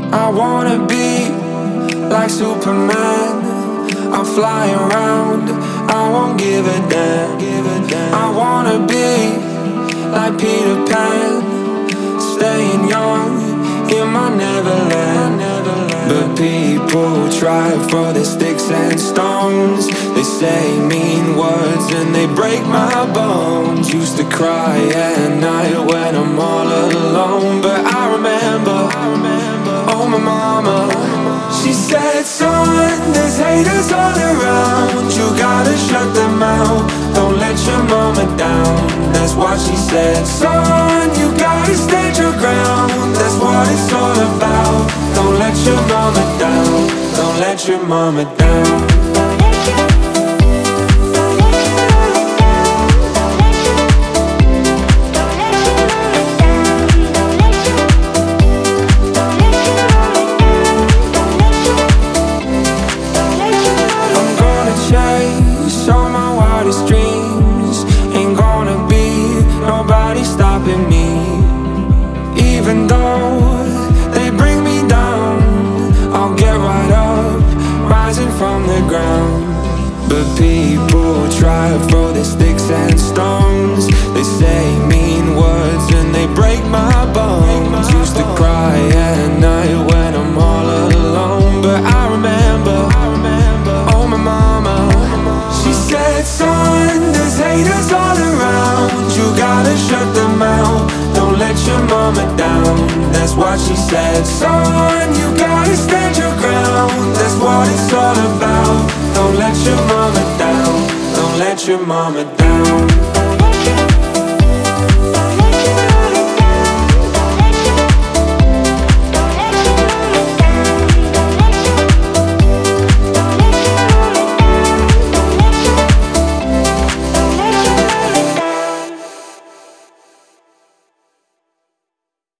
I wanna be like Superman. I'm flying around, I won't give a damn. I wanna be like Peter Pan, staying young in my Neverland. But people try for the sticks and stones. They say mean words and they break my bones. Used to cry at night when I'm all alone. But I remember, oh my mama, she said, son, there's haters all around. You gotta shut them out, don't let your mama down. That's what she said. Son, you gotta stand your ground. That's what it's all about. Don't let your mama down, don't let your mama down. All my wildest dreams, ain't gonna be nobody stopping me. Even though they bring me down, I'll get right up, rising from the ground. But people try for the sticks and stones. They say mean words and they break my bones. Used to cry at night when I'm all alone. But I remember, oh my mama, she said, son, there's haters all around. You gotta shut them out, don't let your mama down. That's what she said. Son, you gotta stand your ground. That's what it's all about. Don't let your mama down, don't let your mama down.